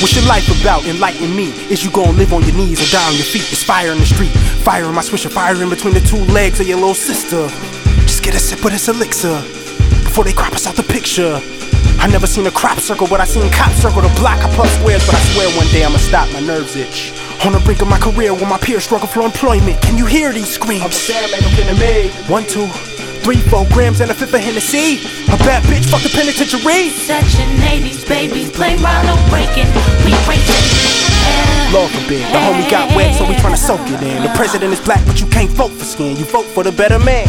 What's your life about? Enlighten me. Is you gon' live on your knees or die on your feet? It's fire in the street, fire in my swisher, fire in between the two legs of your little sister. Just get a sip of this elixir before they crop us out the picture. I never seen a crop circle, but I seen cops circle the block. I puff squares, but I swear one day I'ma stop, my nerves itch. On the brink of my career, where my peers struggle for employment. Can you hear these screams? I'm Sam, ain't no kidding me. 1, 2, 3, 4 grams and a fifth of Hennessy. A bad bitch, fuck the penitentiary. Section 80s, babies, play Ronald breaking. We breaking. Lord forbid, the homie got wet, so we tryna soak it in. The president is black, but you can't vote for skin. You vote for the better man.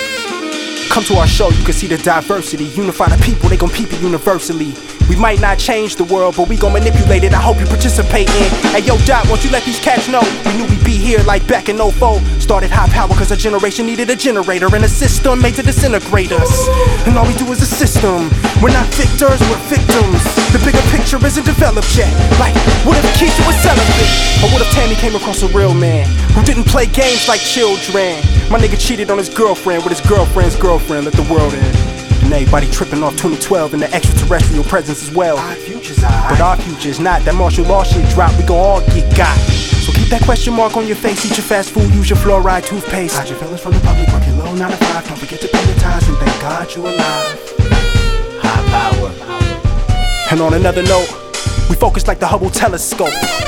Come to our show, you can see the diversity. Unify the people, they gon' peep it universally. We might not change the world, but we gon' manipulate it. I hope you participate in. Hey yo, Doc, won't you let these cats know? We knew we'd be here like back in 04. Started high power cause a generation needed a generator and a system made to disintegrate us. And all we do is a system. We're not victors, we're victims. The bigger picture isn't developed yet. Like, what if Keisha was celibate? Or what if Tammy came across a real man who didn't play games like children? My nigga cheated on his girlfriend with his girlfriend's girlfriend. Let the world in. And everybody tripping off 2012 and the extraterrestrial presence as well. Our future's but our future's not. That martial law shit drop, we gon' all get got. So keep that question mark on your face. Eat your fast food, use your fluoride toothpaste. Hide your feelings from the public, work your low 9 to 5. Don't forget to pay your tithes and thank God you alive. High power. And on another note, we focus like the Hubble telescope.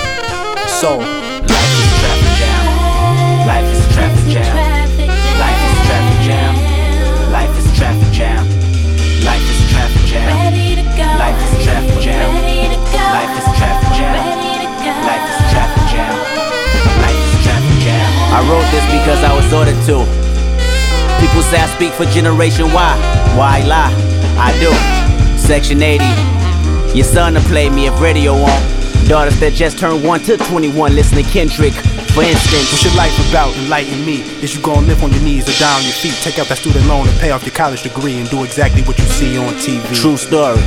So life is a traffic jam. Life is a traffic jam. Life is a traffic jam. Life is a traffic jam. Life is a traffic jam. Life is a traffic jam. Life is a traffic jam. Life is a traffic jam. Life is a traffic jam. I wrote this because I was ordered to. People say I speak for Generation Y. Why lie? I do. Section 80. Your son to play me if radio won't. Daughters that just turned 1 to 21 listen to Kendrick. For instance, what's your life about? Enlighten me. Is you gon' live on your knees or die on your feet? Take out that student loan and pay off your college degree and do exactly what you see on TV. True story.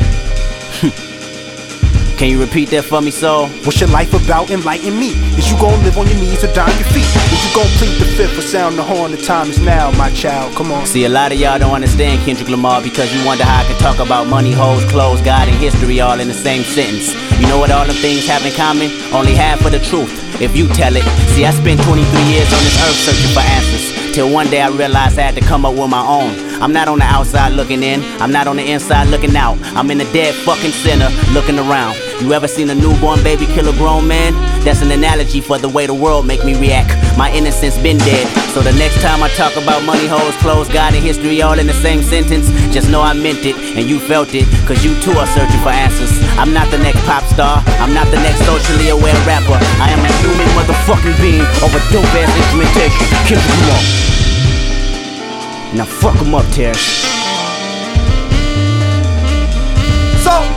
Can you repeat that for me, soul? What's your life about? Enlighten me. Is you gon' live on your knees or die on your feet? Is you gon' plead the fifth or sound the horn? The time is now, my child. Come on. See, a lot of y'all don't understand Kendrick Lamar because you wonder how I can talk about money, hoes, clothes, God, and history all in the same sentence. You know what all them things have in common? Only half of the truth, if you tell it. See, I spent 23 years on this earth searching for answers. Till one day I realized I had to come up with my own. I'm not on the outside looking in, I'm not on the inside looking out. I'm in the dead fucking center looking around. You ever seen a newborn baby kill a grown man? That's an analogy for the way the world make me react. My innocence been dead. So the next time I talk about money, hoes, clothes, God, and history all in the same sentence, just know I meant it and you felt it, cause you too are searching for answers. I'm not the next pop star, I'm not the next socially aware rapper. I am a human motherfucking being of a dope ass instrumentation. Kendrick Lamar. Now fuck 'em up, Terrence. So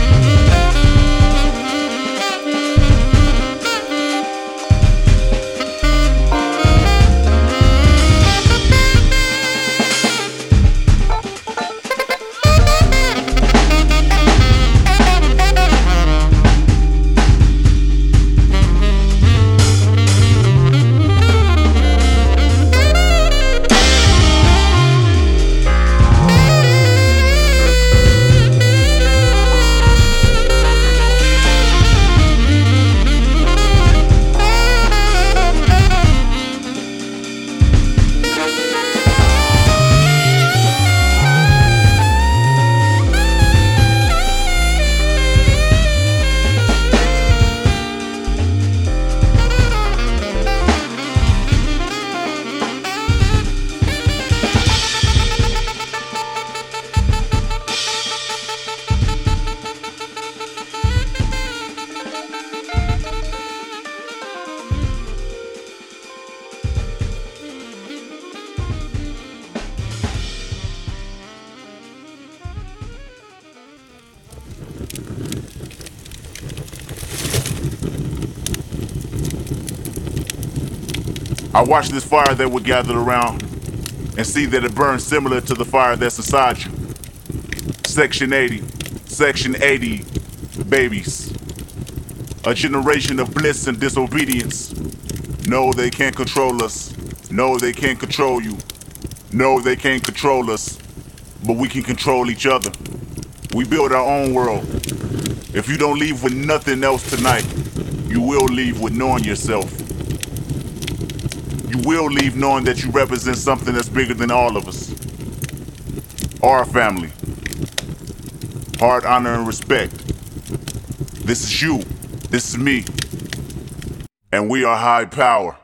I watch this fire that we're gathered around and see that it burns similar to the fire that's inside you. Section 80, Section 80, babies. A generation of bliss and disobedience. No, they can't control us. No, they can't control you. No, they can't control us. But we can control each other. We build our own world. If you don't leave with nothing else tonight, you will leave with knowing yourself. You will leave knowing that you represent something that's bigger than all of us. Our family. Heart, honor, and respect. This is you. This is me. And we are high power.